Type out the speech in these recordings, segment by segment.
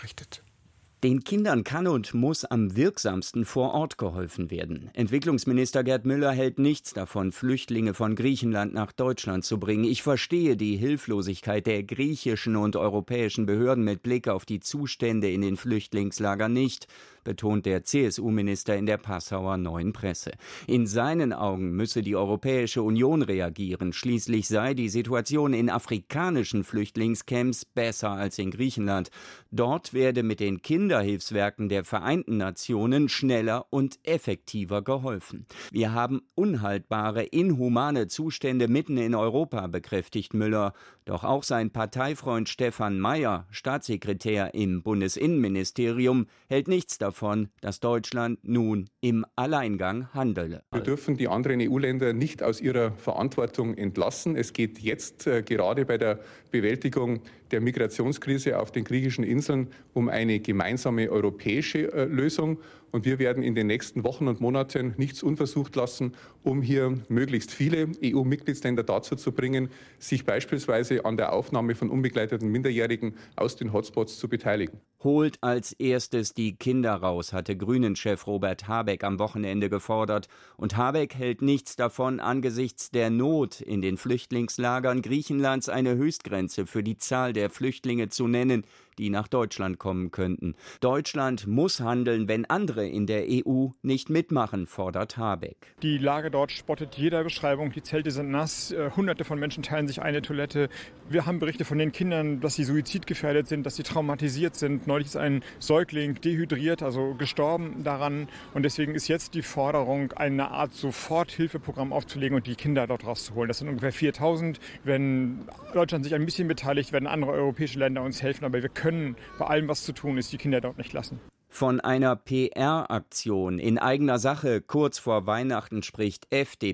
richtet. Den Kindern kann und muss am wirksamsten vor Ort geholfen werden. Entwicklungsminister Gerd Müller hält nichts davon, Flüchtlinge von Griechenland nach Deutschland zu bringen. Ich verstehe die Hilflosigkeit der griechischen und europäischen Behörden mit Blick auf die Zustände in den Flüchtlingslagern nicht, betont der CSU-Minister in der Passauer Neuen Presse. In seinen Augen müsse die Europäische Union reagieren. Schließlich sei die Situation in afrikanischen Flüchtlingscamps besser als in Griechenland. Dort werde mit den Kinderhilfswerken der Vereinten Nationen schneller und effektiver geholfen. Wir haben unhaltbare, inhumane Zustände mitten in Europa, bekräftigt Müller. Doch auch sein Parteifreund Stefan Mayer, Staatssekretär im Bundesinnenministerium, hält nichts davon, dass Deutschland nun im Alleingang handele. Wir dürfen die anderen EU-Länder nicht aus ihrer Verantwortung entlassen. Es geht jetzt gerade bei der Bewältigung der Migrationskrise auf den griechischen Inseln um eine gemeinsame europäische Lösung. Und wir werden in den nächsten Wochen und Monaten nichts unversucht lassen, um hier möglichst viele EU-Mitgliedsländer dazu zu bringen, sich beispielsweise an der Aufnahme von unbegleiteten Minderjährigen aus den Hotspots zu beteiligen. Holt als erstes die Kinder raus, hatte Grünen-Chef Robert Habeck am Wochenende gefordert. Und Habeck hält nichts davon, angesichts der Not in den Flüchtlingslagern Griechenlands eine Höchstgrenze für die Zahl der Flüchtlinge zu nennen, die nach Deutschland kommen könnten. Deutschland muss handeln, wenn andere in der EU nicht mitmachen, fordert Habeck. Die Lage dort spottet jeder Beschreibung. Die Zelte sind nass, Hunderte von Menschen teilen sich eine Toilette. Wir haben Berichte von den Kindern, dass sie suizidgefährdet sind, dass sie traumatisiert sind. Neulich ist ein Säugling dehydriert, also gestorben daran. Und deswegen ist jetzt die Forderung, eine Art Soforthilfeprogramm aufzulegen und die Kinder dort rauszuholen. Das sind ungefähr 4.000. Wenn Deutschland sich ein bisschen beteiligt, werden andere europäische Länder uns helfen. Aber wir können bei allem, was zu tun ist, die Kinder dort nicht lassen. Von einer PR-Aktion in eigener Sache kurz vor Weihnachten spricht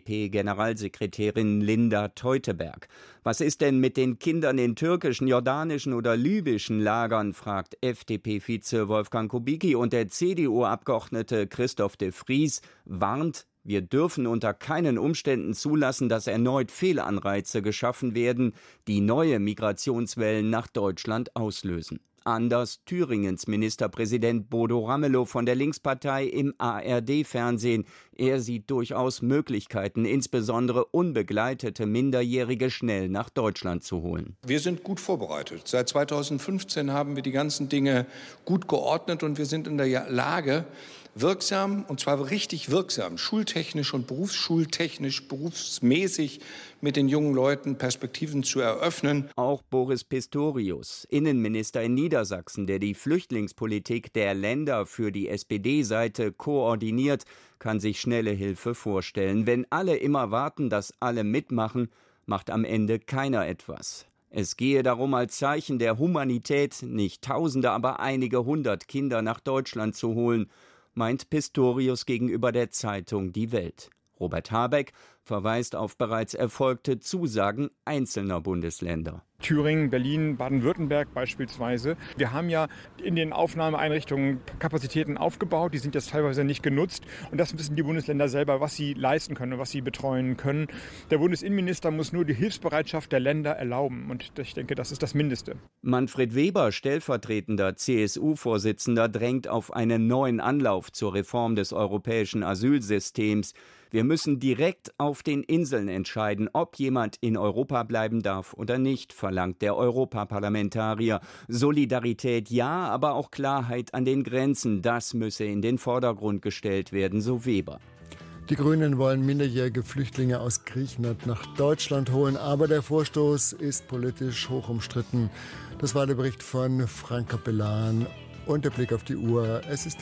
FDP-Generalsekretärin Linda Teuteberg. Was ist denn mit den Kindern in türkischen, jordanischen oder libyschen Lagern, fragt FDP-Vize Wolfgang Kubicki, und der CDU-Abgeordnete Christoph de Vries warnt: Wir dürfen unter keinen Umständen zulassen, dass erneut Fehlanreize geschaffen werden, die neue Migrationswellen nach Deutschland auslösen. Anders Thüringens Ministerpräsident Bodo Ramelow von der Linkspartei im ARD-Fernsehen. Er sieht durchaus Möglichkeiten, insbesondere unbegleitete Minderjährige schnell nach Deutschland zu holen. Wir sind gut vorbereitet. Seit 2015 haben wir die ganzen Dinge gut geordnet und wir sind in der Lage, wirksam, und zwar richtig wirksam, schultechnisch und berufsschultechnisch, berufsmäßig mit den jungen Leuten Perspektiven zu eröffnen. Auch Boris Pistorius, Innenminister in Niedersachsen, der die Flüchtlingspolitik der Länder für die SPD-Seite koordiniert, kann sich schnelle Hilfe vorstellen. Wenn alle immer warten, dass alle mitmachen, macht am Ende keiner etwas. Es gehe darum, als Zeichen der Humanität nicht Tausende, aber einige hundert Kinder nach Deutschland zu holen, meint Pistorius gegenüber der Zeitung Die Welt. Robert Habeck verweist auf bereits erfolgte Zusagen einzelner Bundesländer. Thüringen, Berlin, Baden-Württemberg beispielsweise. Wir haben ja in den Aufnahmeeinrichtungen Kapazitäten aufgebaut, die sind jetzt teilweise nicht genutzt. Und das wissen die Bundesländer selber, was sie leisten können und was sie betreuen können. Der Bundesinnenminister muss nur die Hilfsbereitschaft der Länder erlauben. Und ich denke, das ist das Mindeste. Manfred Weber, stellvertretender CSU-Vorsitzender, drängt auf einen neuen Anlauf zur Reform des europäischen Asylsystems. Wir müssen direkt auf den Inseln entscheiden, ob jemand in Europa bleiben darf oder nicht, verlangt der Europaparlamentarier. Solidarität ja, aber auch Klarheit an den Grenzen, das müsse in den Vordergrund gestellt werden, so Weber. Die Grünen wollen minderjährige Flüchtlinge aus Griechenland nach Deutschland holen, aber der Vorstoß ist politisch hoch umstritten. Das war der Bericht von Frank Capellan und der Blick auf die Uhr. Es ist